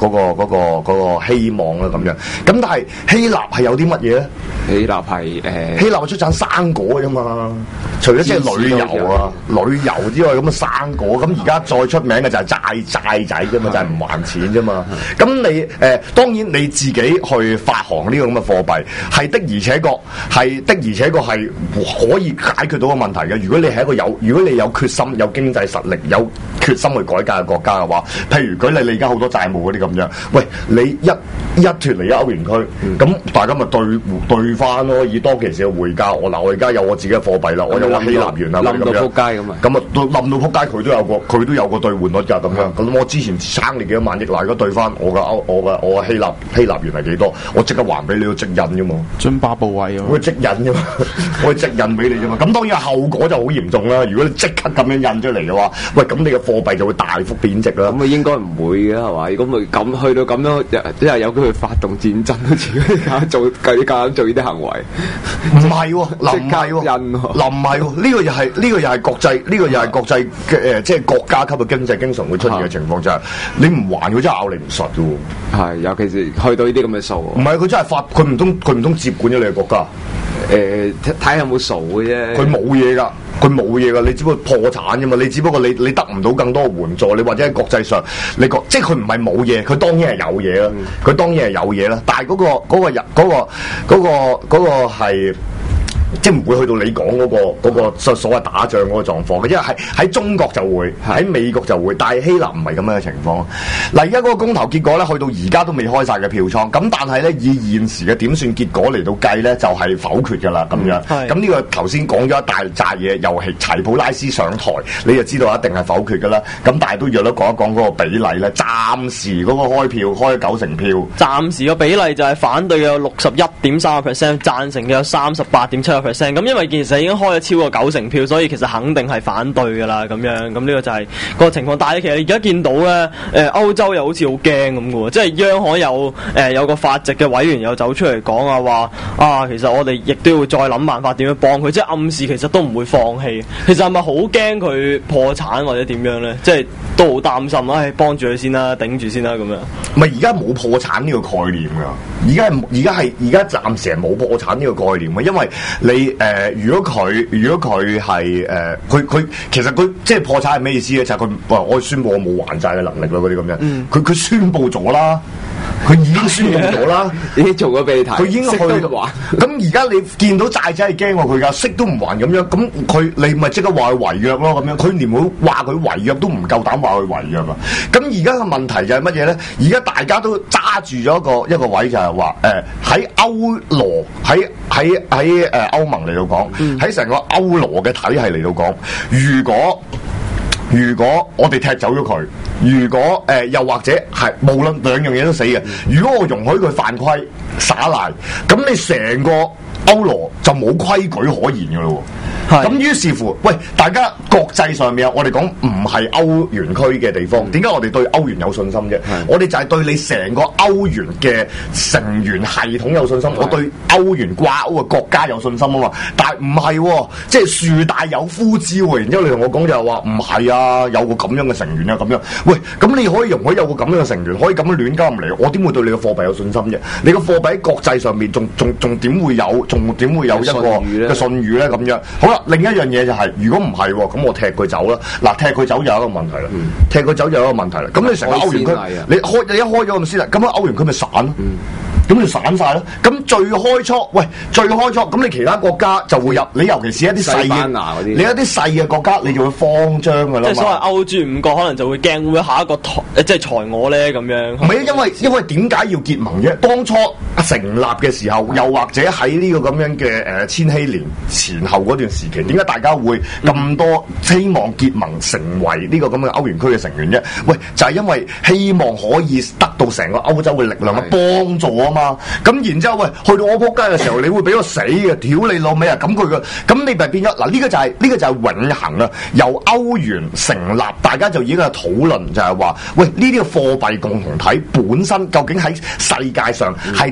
嗰個嗰個希望啦咁樣。咁但係希臘係有啲乜嘢咧？ 希臘係誒， 希臘出產生果啫嘛。除咗即係旅遊啊、旅遊之外，咁嘅生果，咁而家再出名嘅就係債債仔啫嘛，就係唔還錢啫嘛。咁你誒、呃，當然你自己去發行呢個咁嘅貨幣，係的而且確係的而且確係可以解決到個問題嘅。如果你係一個有，如果你有決心、有經濟實力、有決心去改革嘅國家嘅話，譬如舉例，你而家好多債務嗰啲咁樣，喂，你一一脫離咗歐元區，咁、嗯、大家咪兌兌翻咯，以當其時嘅匯價，我嗱我而家有我自己嘅貨幣啦，我有個希臘元啦， 冧到撲街咁啊！ 咁啊，冧到撲街，佢都有個佢都有個兌換率㗎咁樣。咁我之前撐你幾多萬億，嗱，如果兌翻我嘅歐我嘅我嘅希臘希臘元係幾多，我即刻還俾你，要即印啫嘛。津巴布韋啊！我即印啫嘛，我即印俾你啫嘛。咁當然後果就好嚴重啦。如果你即刻咁樣印出嚟嘅話，喂，咁你嘅貨幣就會大幅貶值啦。 咁啊應該唔會嘅係嘛？如果咪咁去到咁樣，即係有機會發動戰爭，好似做計夾硬做呢啲行為。 唔係喎，嗱唔係喎，嗱唔係喎，呢個又係呢個又係國際，呢個又係國際嘅誒，即係國家級嘅經濟經常會出現嘅情況，就係你唔還佢真係咬你唔實嘅喎。 係，尤其是去到呢啲咁嘅數。 唔係佢真係發，佢唔通佢唔通接管咗你嘅國家？ 誒，睇下有冇數嘅啫。 佢冇嘢㗎。佢冇嘢噶，你只不過破產啫嘛，你只不過你你得唔到更多嘅援助，你或者喺國際上，你覺即係佢唔係冇嘢，佢當然係有嘢啦，佢、嗯、當然係有嘢啦，但係嗰、嗰個嗰、嗰個人嗰、嗰個嗰、嗰個嗰、嗰個係。即係唔會去到你講嗰、嗰個、嗰個所所謂打仗嗰個狀況嘅，因為係喺中國就會，喺美國就會，但係希臘唔係咁樣嘅情況。嗱，而家嗰個公投結果咧，去到而家都未開晒嘅票倉，咁但係咧以現時嘅點算結果嚟到計咧，就係、是、否決㗎啦咁樣。咁呢、嗯、個頭先講咗一大紮嘢，又係齊普拉斯上台，你就知道一定係否決㗎啦。咁但係都約咗講一講嗰個比例咧，暫時嗰個開票開咗九成票， 暫時個比例就係反對嘅有六十一點三個 percent， 贊成嘅有三十八點七個 percent。咁因為其實已經開咗超過九成票，所以其實肯定係反對㗎啦。咁樣咁呢個就係個情況。但係其實而家見到咧，誒、呃、歐洲又好似好驚咁嘅喎，即係央行有誒、呃、有個法籍嘅委員又走出嚟講啊，話啊其實我哋亦都要再諗辦法點樣幫佢，即係暗示其實都唔會放棄。其實係咪好驚佢破產或者點樣咧？即係都好擔心，唉、哎，幫住佢先啦，頂住先啦咁樣。 唔係而家冇破產呢個概念㗎，而家係而家係而家暫時係冇破產呢個概念嘅，因為你誒。呃如果佢如果佢係誒，佢、呃、佢其實佢即係破產係咩意思咧？就係、是、佢話我宣佈我冇還債嘅能力咯，嗰啲咁樣。佢佢、嗯、宣佈咗啦，佢已經宣佈咗啦， 已經做咗俾你睇。 佢已經去還。咁而家你見到債仔係驚喎，佢㗎息都唔還咁樣，咁佢你咪即刻話佢違約咯咁樣。佢連會話佢違約都唔夠膽話佢違約啊！咁而家嘅問題就係乜嘢咧？而家大家都揸住咗一個一個位就係話誒喺歐羅喺喺喺誒歐盟嚟到講。喺成、嗯、個歐羅嘅體系嚟到講，如果如果我哋踢走咗佢，如果誒、呃、又或者係無論兩樣嘢都死嘅，如果我容許佢犯規耍賴，咁你成個歐羅就冇規矩可言嘅咯。咁於是乎，喂，大家國際上面我哋講唔係歐元區嘅地方，點解我哋對歐元有信心啫？是我哋就係對你成個歐元嘅成員系統有信心，是我對歐元掛鈎嘅國家有信心啊嘛。但係唔係，即係樹大有枯枝喎。然之後你同我講就係話唔係啊，有個咁樣嘅成員啊咁樣。喂，咁你可以容許有個咁樣嘅成員可以咁樣亂交唔嚟，我點會對你嘅貨幣有信心啫？你個貨幣喺國際上面仲仲仲點會有？仲點會有一個嘅信譽咧？咁樣好啦。另一樣嘢就係、是，如果唔係喎，咁我踢佢走啦。嗱，踢佢走就有一個問題啦。嗯、踢佢走就有一個問題啦。咁你成個歐元區，你開你一開咗咁先啦，咁啊歐元區咪散咯。嗯咁就散晒啦。咁最開初，喂，最開初，咁你其他國家就會入，你尤其是一啲細嘅，你一啲細嘅國家，你就會慌張噶啦。即係所謂歐豬五國，可能就會驚會唔會下一個台，即係裁我咧咁樣。唔係，因為因為點解要結盟啫？當初成立嘅時候，又或者喺呢個咁樣嘅誒千禧年前後嗰段時期，點解大家會咁多希望結盟成為呢個咁嘅歐元區嘅成員啫？喂，就係因為希望可以得到成個歐洲嘅力量嘅幫助啊！咁然之後喂，去到我仆街嘅時候，你會俾我死嘅，屌你老味啊！咁佢嘅，咁你咪變咗嗱，呢個就係呢個就係永恆啦。由歐元成立，大家就已經係討論就係話，喂，呢啲嘅貨幣共同體本身究竟喺世界上係得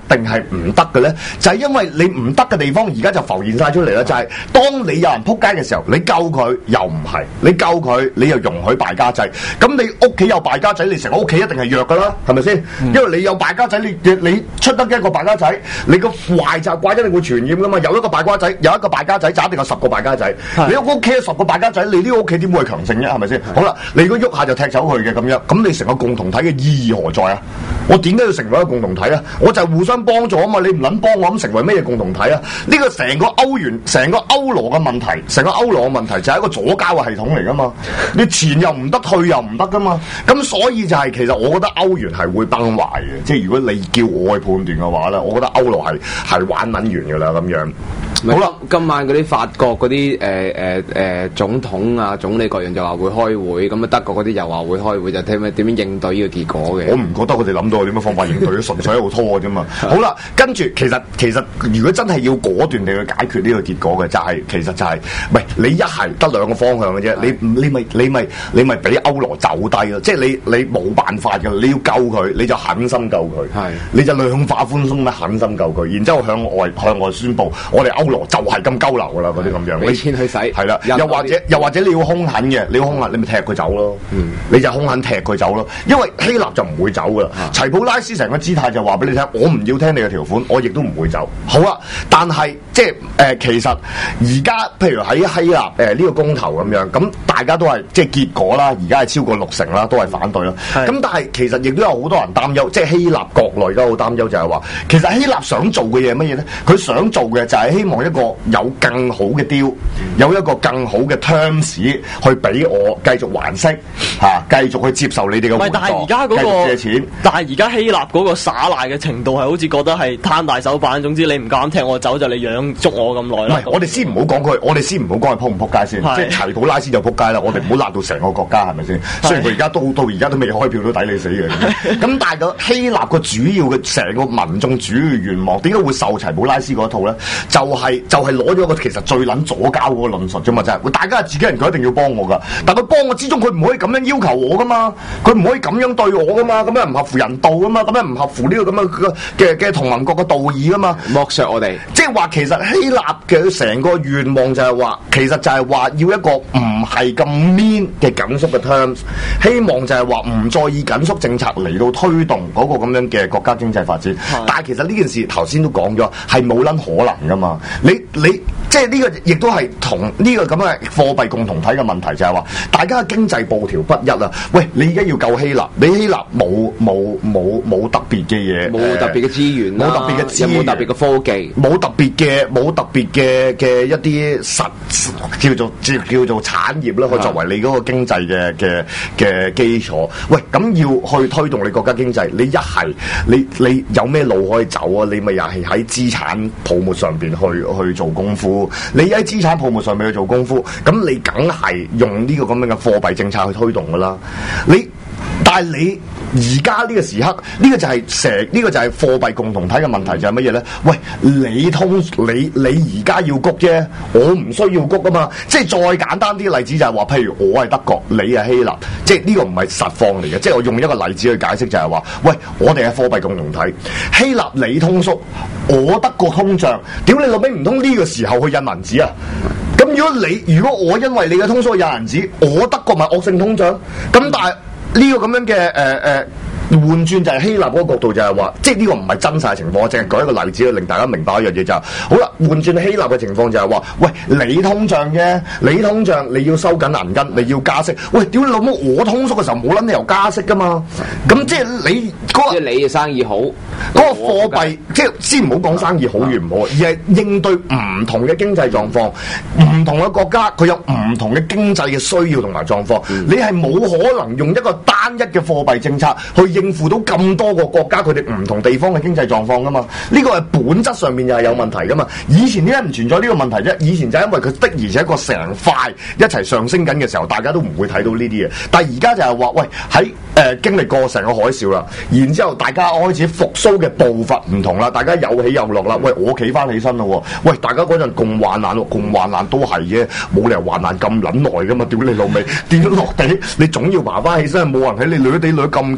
定係唔得嘅咧？就係、是、因為你唔得嘅地方，而家就浮現晒出嚟啦。就係、是、當你有人撲街嘅時候，你救佢又唔係，你救佢你又容許敗家仔。咁你屋企有敗家仔，你成個屋企一定係弱噶啦，係咪先？嗯、因為你有敗家仔，你你出得一個敗家仔，你個壞習慣一定會傳染噶嘛。有一個敗家仔，有一個敗家仔，就一定有十個敗家仔。你屋企有十個敗家仔，你呢個屋企點會係強盛啫？係咪先？好啦，你如果喐下就踢走佢嘅咁樣，咁你成個共同體嘅意義何在啊？我點解要成為一個共同體啊？我就係互相幫助啊嘛！你唔撚幫我咁成為咩嘢共同體啊？呢、這個成個歐元、成個歐羅嘅問題，成個歐羅嘅問題就係一個左膠嘅系統嚟噶嘛！你前又唔得，退又唔得噶嘛！咁所以就係、是、其實我覺得歐元係會崩壞嘅，即係如果你叫我去判斷嘅話咧，我覺得歐羅係係玩撚完㗎啦咁樣。 好啦，今晚嗰啲法國嗰啲誒誒誒總統啊、總理各樣就話會開會，咁啊德國嗰啲又話會開會，就睇咩點樣應對呢個結果嘅。我唔覺得佢哋諗到點樣方法應對，純粹喺度拖嘅啫嘛。好啦，跟住其實其實如果真係要果斷地去解決呢個結果嘅，就係、是、其實就係、是，唔係你一係得兩個方向嘅啫。你你咪你咪你咪俾歐羅走低咯，即係你你冇辦法嘅，你要救佢，你就狠心救佢，係你就量化寬鬆咧，狠心救佢，然之後向外向外宣佈，我哋歐羅就係咁鳩流噶啦，嗰啲咁樣，俾錢去使， 係啦，又或者又或者你要兇狠嘅，你要兇狠，你咪踢佢走咯，嗯、你就兇狠踢佢走咯，因為希臘就唔會走噶啦。啊、齊普拉斯成個姿態就話俾你聽，我唔要聽你嘅條款，我亦都唔會走。好啊，但係即係誒、呃，其實而家譬如喺希臘誒呢、呃這個公投咁樣，咁大家都係即係結果啦，而家係超過六成啦，都係反對啦。咁是但係其實亦都有好多人擔憂，即係希臘國內都好擔憂，就係話其實希臘想做嘅嘢係乜嘢咧？佢想做嘅就係希望一個有更好嘅 deal，有一個更好嘅 terms 去俾我繼續還息嚇、啊，繼續去接受你哋嘅援助， 但係而家嗰個繼續借錢。但係而家希臘嗰個耍賴嘅程度係好似覺得係攤大手板，總之你唔夠膽踢我走就你養足我咁耐啦。 唔係，我哋先唔好講佢，我哋先唔好講佢撲唔撲街先，是即係齊普拉斯就撲街啦。我哋唔好鬧到成個國家係咪先？是雖然佢而家都到而家都未開票都抵你死嘅，咁但係個希臘個主要嘅成個民眾主要願望點解會受齊普拉斯嗰套咧？就係、是、就係攞咗個其實最撚左膠嗰個論述啫嘛，就係大家係自己人，佢一定要幫我噶。但係佢幫我之中，佢唔可以咁樣要求我噶嘛，佢唔可以咁樣對我噶嘛，咁樣唔合乎人道噶嘛，咁樣唔合乎呢個咁樣嘅嘅同盟國嘅道義噶嘛， 剝削我哋。即係話其實希臘嘅成個願望就係話，其實就係話要一個唔係咁 mean 嘅緊縮嘅 terms， 希望就係話唔再以緊縮政策嚟到推動嗰個咁樣嘅國家經濟發展。是但係其實呢件事頭先都講咗，係冇撚可能噶嘛，你你。即係呢個亦都係同呢個咁嘅貨幣共同體嘅問題，就係話大家嘅經濟步調不一啊！喂，你而家要救希臘，你希臘冇冇冇冇特別嘅嘢， 冇特別嘅資源， 冇特別嘅資源， 有冇特別嘅科技， 冇特別嘅冇特別嘅嘅一啲實叫做叫叫做產業啦，去作為你嗰個經濟嘅嘅嘅基礎。喂，咁要去推動你國家經濟，你一係你你有咩路可以走啊？你咪又係喺資產泡沫上邊去去做功夫。你喺資產泡沫上面去做功夫，咁你梗係用呢個咁樣嘅貨幣政策去推動噶啦。你但係你而家呢個時刻，呢、呢個就係成呢個就係貨幣共同體嘅問題，就係乜嘢咧？喂，你通你你而家要谷啫，我唔需要谷噶嘛。即係再簡單啲例子就係話，譬如我係德國，你係希臘，即係呢個唔係實況嚟嘅。即係我用一個例子去解釋，就係話，喂，我哋係貨幣共同體，希臘你通縮，我德國通脹，屌你老味唔通呢個時候去印銀紙啊？咁如果你如果我因為你嘅通縮印銀紙，我德國咪惡性通脹？咁但係呢個咁樣嘅誒誒換轉就係希臘嗰個角度就係話，即係呢個唔係真實嘅情況，我淨係舉一個例子去令大家明白一樣嘢就係、是，好啦，換轉希臘嘅情況就係話，喂，你通脹啫，你通脹你要收緊銀根，你要加息，喂，屌你老母，我通縮嘅時候冇撚理由加息噶嘛，咁即係你嗰、那個， 即係你嘅生意好，嗰個貨幣，即係先唔好講生意好與唔好，而係應對唔同嘅經濟狀況，唔同嘅國家佢有唔同嘅經濟嘅需要同埋狀況，嗯、你係冇可能用一個單一嘅貨幣政策去應付到咁多個國家佢哋唔同地方嘅經濟狀況噶嘛？呢個係本質上面又係有問題噶嘛？以前點解唔存在呢個問題啫？以前就係因為佢的而且確成塊一齊上升緊嘅時候，大家都唔會睇到呢啲嘢。但係而家就係話，喂，喺誒、呃、經歷過成個海嘯啦，然之後大家開始復甦嘅步伐唔同啦，大家有起有落啦。喂，我企翻起身咯，喂，大家嗰陣共患難，共患難都係嘅，冇理由患難咁撚耐噶嘛？屌你老味，跌咗落地，你總要爬翻起身，冇人喺你攣地攣咁鳩耐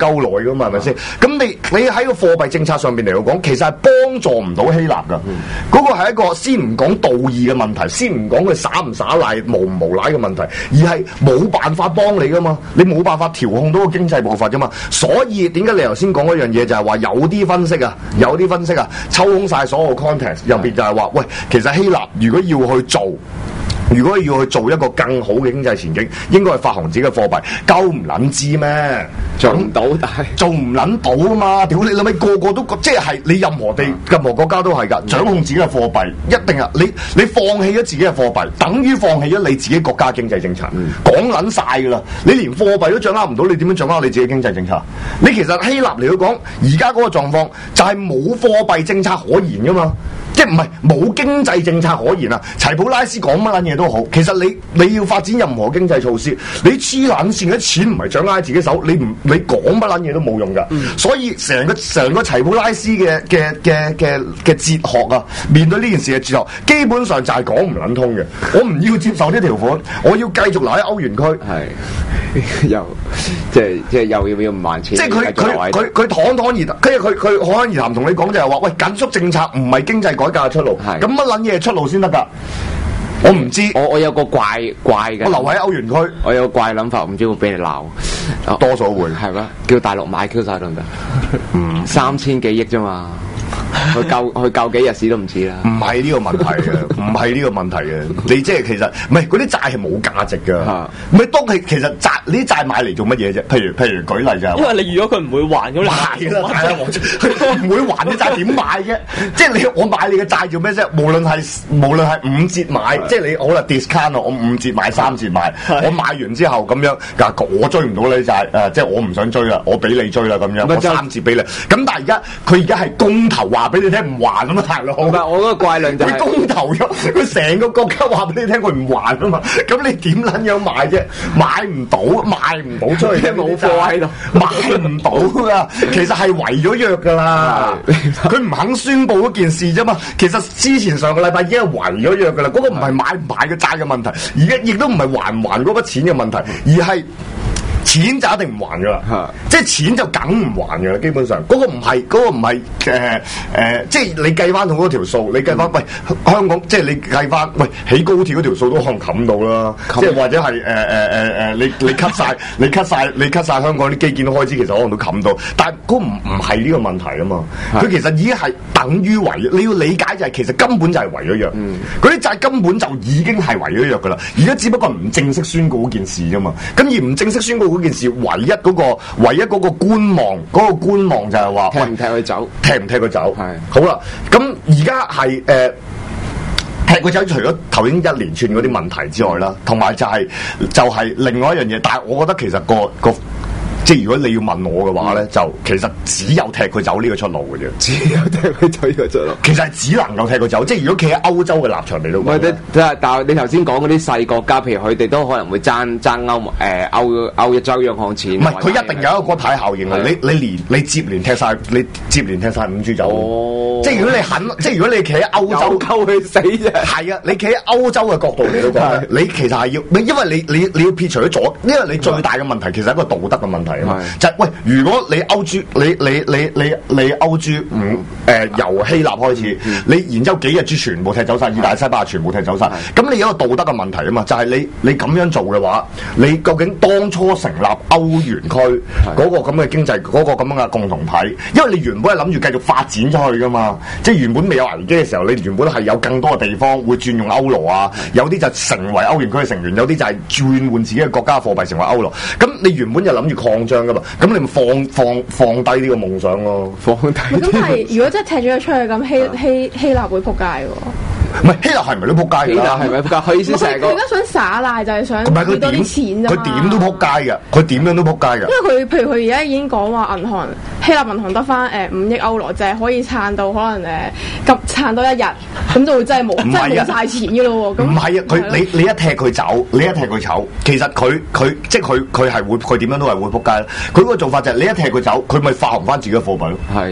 㗎嘛，係咪先？咁你你喺個貨幣政策上邊嚟講，其實係幫助唔到希臘㗎。嗰、嗯、個係一個先唔講道義嘅問題，先唔講佢耍唔耍賴、無唔無賴嘅問題，而係冇辦法幫你㗎嘛，你冇辦法調控到個經濟步伐啫嘛。所以點解你頭先講嗰樣嘢就係話有啲分析啊，有啲分析啊，抽空晒所有 context 入邊就係話，喂，其實希臘如果要去做。如果要去做一個更好嘅經濟前景，應該係發行自己嘅貨幣，夠唔撚知咩？ 做唔到，但係做唔撚到啊嘛！屌你老味，個個都即係你任何地、嗯、任何國家都係㗎，掌控自己嘅貨幣一定係你你放棄咗自己嘅貨幣，等於放棄咗你自己國家經濟政策。講撚晒㗎啦！你連貨幣都掌握唔到，你點樣掌握你自己經濟政策？你其實希臘嚟講，而家嗰個狀況就係冇貨幣政策可言㗎嘛。即係唔係冇經濟政策可言啊？齊普拉斯講乜撚嘢都好，其實你你要發展任何經濟措施，你黐撚線嘅錢唔係掌握喺自己手，你唔你講乜撚嘢都冇用㗎。嗯、所以成個成個齊普拉斯嘅嘅嘅嘅嘅哲學啊，面對呢件事嘅哲學，基本上就係講唔撚通嘅。我唔要接受呢條款，我要繼續留喺歐元區。 係又即係即係又要唔要唔還錢？ 即係佢佢佢佢堂堂而佢佢佢侃侃而談同你講就係話，喂，緊縮政策唔係經濟改革嘅出路，咁乜撚嘢出路先得㗎？我唔知， 我我有個怪怪嘅， 我留喺歐元區， 我有個怪諗法，唔知會俾你鬧， 多數會係咩？叫大陸買 Q 晒得唔得？嗯，三千幾億啫嘛。去救去救幾日市都唔似啦， 唔係呢個問題嘅，唔係呢個問題嘅。你即係其實唔係嗰啲債係冇價值㗎，唔係當係其實債呢啲債買嚟做乜嘢啫？譬如譬如舉例就係， 因為你預咗佢唔會還咁， 係啦係啦，佢唔會還啲債點買啫？即係你我買你嘅債做咩啫？無論係無論係五折買，即係你好啦 discount 我五折買三折買，我買完之後咁樣，嗱我追唔到你債誒，即係我唔想追啦，我俾你追啦咁樣，我三折俾你。咁但係而家佢而家係公投話俾你聽唔還啊嘛，大佬。 唔係我嗰個怪論就係、 是、佢公投咗，佢成個國家話俾你聽佢唔還啊嘛，咁你點撚樣買啫？買唔到，賣唔到出去， 冇貨喺度， 買唔到噶。其實係違咗約噶啦，佢唔肯宣佈嗰件事啫嘛。其實之前上個禮拜已經係違咗約噶啦，嗰、那個唔係買唔買嘅債嘅問題，而家亦都唔係還唔還嗰筆錢嘅問題，而係。錢就一定唔還噶啦，啊、即係錢就梗唔還噶啦。基本上嗰、嗰個唔係嗰個唔係誒誒，即係你計翻同嗰條數，你計翻、嗯、喂香港，即係你計翻喂起高鐵嗰條數都可能冚到啦，即係或者係誒誒誒誒，你你 cut 晒你 cut 晒你 cut 晒香港啲基建嘅開支，其實可能都冚到，但係嗰唔唔係呢個問題啊嘛，佢、嗯、其實已經係等於違，你要理解就係其實根本就係違咗約，嗰啲債根本就已經係違咗約噶啦，而家只不過唔正式宣告嗰件事啫嘛，咁而唔正式宣告嗰件事，唯一嗰、嗰個唯一嗰個觀望，嗰、嗰個觀望就係話， 踢唔踢佢走， 踢唔踢佢走， 係好啦。咁而家係誒踢佢走，除咗頭先一連串嗰啲問題之外啦，同埋就係、係、就係、係、另外一樣嘢。但係我覺得其實、嗰個個。即係如果你要問我嘅話咧，嗯、就其實只有踢佢走呢個出路嘅啫，只有踢佢走呢個出路。其實係只能夠踢佢走，即係如果企喺歐洲嘅立場嚟到講。 喂，但係你頭先講嗰啲細國家，譬如佢哋都可能會爭爭歐誒、呃、歐歐一洲央行錢。唔係，佢一定有一個骨牌效應啊！你你連你接連踢晒，你接連踢晒五豬走。哦、即係如果你肯，即係如果你企喺歐洲，溝佢死啫。係啊，你企喺歐洲嘅角度嚟到講，你其實係要，因為你你你要撇除咗左，因為你最大嘅問題其實係一個道德嘅問題。就係、喂，如果你歐豬，你你你你你歐豬唔誒由希臘開始，嗯嗯、你然之後幾日豬全部踢走晒，意大利、西班牙全部踢走晒，咁你有一個道德嘅問題啊嘛，就係、係、你你咁樣做嘅話，你究竟當初成立歐元區嗰個咁嘅經濟嗰、嗰個咁樣嘅共同體，因為你原本係諗住繼續發展出去噶嘛，即係原本未有危機嘅時候，你原本係有更多嘅地方會轉用歐羅啊，有啲就成為歐元區嘅成員，有啲就係轉換自己嘅國家貨幣成為歐羅，咁你原本就諗住擴張噶嘛。咁你咪放放放低呢個夢想咯，放低。 咁係如果真係踢咗佢出去，咁希希希臘會撲街喎。 唔係希臘係咪都撲街㗎？ 希臘係咪撲街？佢意思成個佢而家想耍賴就係想攞多啲錢啫嘛。 佢點都撲街㗎，佢點樣都撲街㗎。 因為佢譬如佢而家已經講話銀行希臘銀行得翻誒五億歐羅，就係可以撐到可能誒咁撐多一日，咁就會真係冇真係冇曬錢㗎咯喎。咁唔係啊，佢你你一踢佢走，你一踢佢走，其實佢佢即係佢佢係會佢點樣都係會撲街。佢嗰個做法就係你一踢佢走，佢咪發行翻自己嘅貨幣咯。係。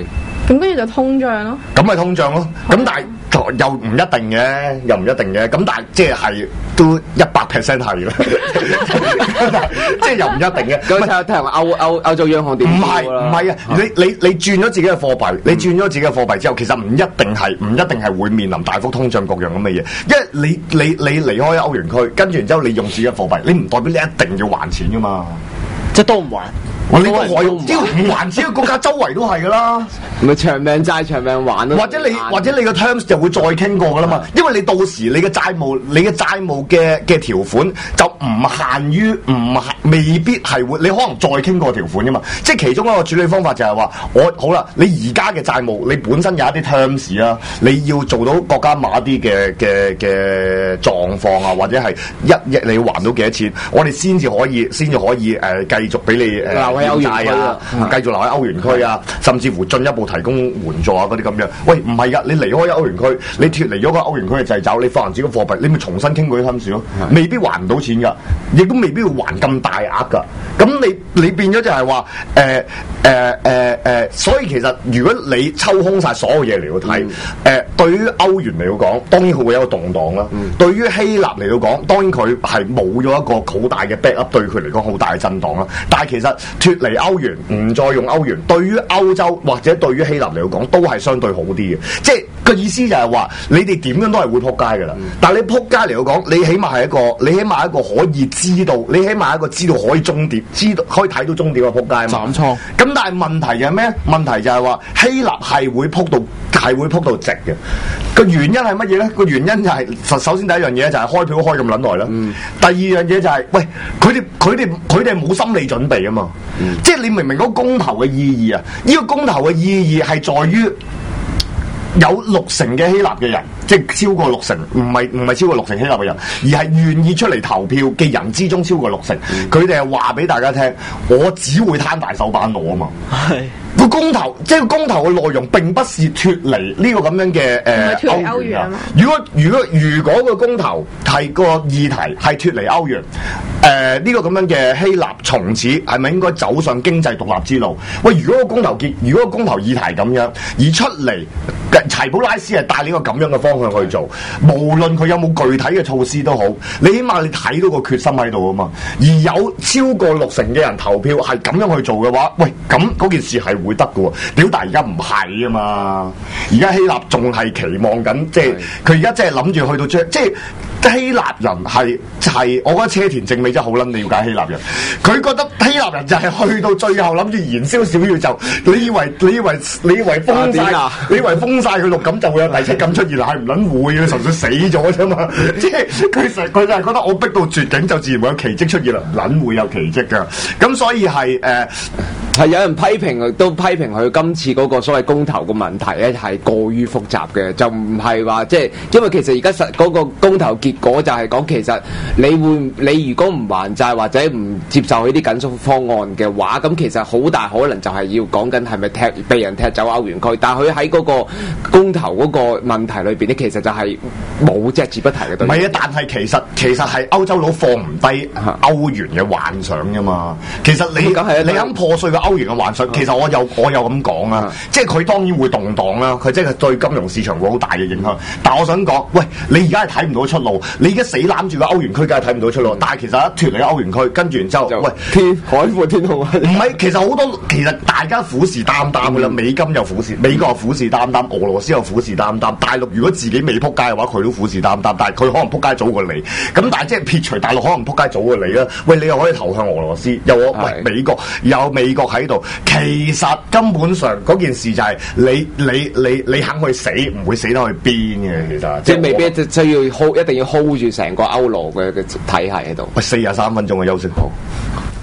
咁跟住就通脹咯。 咁咪通脹咯。咁但係又唔一定嘅，又唔一定嘅。咁但係即係都一百 percent 係啦，即係又唔一定嘅。 咁睇下睇下歐歐歐洲央行點？ 唔係唔係啊！你你你轉咗自己嘅貨幣，你轉咗自己嘅貨幣之後，其實唔一定係唔一定係會面臨大幅通脹各樣咁嘅嘢。因為你你你離開歐元區，跟住然之後你用自己嘅貨幣，你唔代表你一定要還錢噶嘛。 即係都唔還。 我呢個我用，只要唔還錢嘅國家周圍都係噶啦， 咪長命債長命還咯。 或者你或者你個 terms 就會再傾過噶啦嘛，因為你到時你嘅債務你嘅債務嘅嘅條款就唔限於唔未必係會，你可能再傾過條款噶嘛。即係其中一個處理方法就係話，我好啦，你而家嘅債務你本身有一啲 terms 啊，你要做到國家某一啲嘅嘅嘅狀況啊，或者係一一你要還到幾多錢，我哋先至可以先至可以誒、呃、繼續俾你誒。呃喺歐元區啊，繼續留喺歐元區啊，甚至乎進一步提供援助啊嗰啲咁樣。喂，唔係噶，你離開歐元區，你脫離咗個歐元區嘅掣肘，你發行自己貨幣，你咪重新傾嗰啲分數咯，未必還唔到錢噶，亦都未必要還咁大額噶。咁你你變咗就係話誒誒誒誒，所以其實如果你抽空晒所有嘢嚟到睇，誒、嗯呃、對於歐元嚟到講，當然佢會有一個動盪啦。嗯、對於希臘嚟到講，當然佢係冇咗一個好大嘅 backup，對佢嚟講好大嘅震盪啦。但係其實脫離歐元唔再用歐元，對於歐洲或者對於希臘嚟講都係相對好啲嘅。即係個意思就係話，你哋點樣都係會撲街噶啦。嗯、但係你撲街嚟講，你起碼係一個，你起碼係一個可以知道，你起碼係一個知道可以終點，知道可以睇到終點嘅撲街嘛。斬倉。咁但係問題就係咩？問題就係話希臘係會撲到係會撲到直嘅。個原因係乜嘢咧？個原因就係、是、首先第一樣嘢就係開票開咁撚耐啦。嗯、第二樣嘢就係、是、喂，佢哋佢哋佢哋冇心理準備啊嘛。嗯、即係你明唔明嗰個公投嘅意義啊？呢、這個公投嘅意義係在於有六成嘅希臘嘅人，即係超過六成，唔係唔係超過六成希臘嘅人，而係願意出嚟投票嘅人之中超過六成。佢哋係話俾大家聽，我只會攤大手板攞啊嘛。係。個公投即係個公投嘅內容並不是脫離呢個咁樣嘅誒歐元啊。如果如果如果個公投係個議題係脫離歐元，誒、呃、呢、這個咁樣嘅希臘從此係咪應該走上經濟獨立之路？喂，如果個公投結，如果個公投議題咁樣而出嚟，齊普拉斯係帶呢個咁樣嘅方向去做，無論佢有冇具體嘅措施都好，你起碼你睇到個決心喺度啊嘛。而有超過六成嘅人投票係咁樣去做嘅話，喂，咁嗰件事係會得嘅喎。屌，但係而家唔係啊嘛，而家希臘仲係期望緊，即係佢而家即係諗住去到將，即係希臘人係係，我覺得車田正美真係好撚了解希臘人，佢覺得希臘人就係去到最後諗住燃燒小宇宙，你以為你以為你以為封晒，啊、你以為封晒佢六感就會有第七感出現，係唔撚會嘅，純粹死咗啫嘛，即係佢成佢就係覺得我逼到絕境就自然會有奇蹟出現啦，撚會有奇蹟㗎，咁所以係誒。呃係有人批評，都批評佢今次嗰個所謂公投嘅問題咧，係過於複雜嘅，就唔係話即係，因為其實而家實嗰個公投結果就係講，其實你會你如果唔還債或者唔接受呢啲緊縮方案嘅話，咁其實好大可能就係要講緊係咪踢被人踢走歐元區，但係佢喺嗰個公投嗰個問題裏邊咧，其實就係冇隻字不提嘅。 唔係啊，但係其實其實係歐洲佬放唔低歐元嘅幻想㗎嘛。其實你梗係你肯破碎嘅歐元嘅幻想，其實我有我有咁講啊，即係佢當然會動盪啦，佢即係對金融市場會好大嘅影響。但係我想講，喂，你而家係睇唔到出路，你而家死攬住個歐元區，梗係睇唔到出路。但係其實一脫離歐元區，跟住然之後，喂， 天海闊天空啊！ 唔係，其實好多其實大家虎視眈眈㗎啦，美金又虎視，美國又虎視眈眈，俄羅斯又虎視眈眈，大陸如果自己未撲街嘅話，佢都虎視眈眈，但係佢可能撲街早過你。咁但係即係撇除大陸可能撲街早過你啦。喂，你又可以投向俄羅斯，又我喂美國有美國喺度。其實根本上嗰件事就係你你你你肯去死，唔會死得去邊嘅。其實即係未必即係要 hold，一定要 hold 住成個歐羅嘅嘅體系喺度。 喂，四十三分鐘嘅休息好。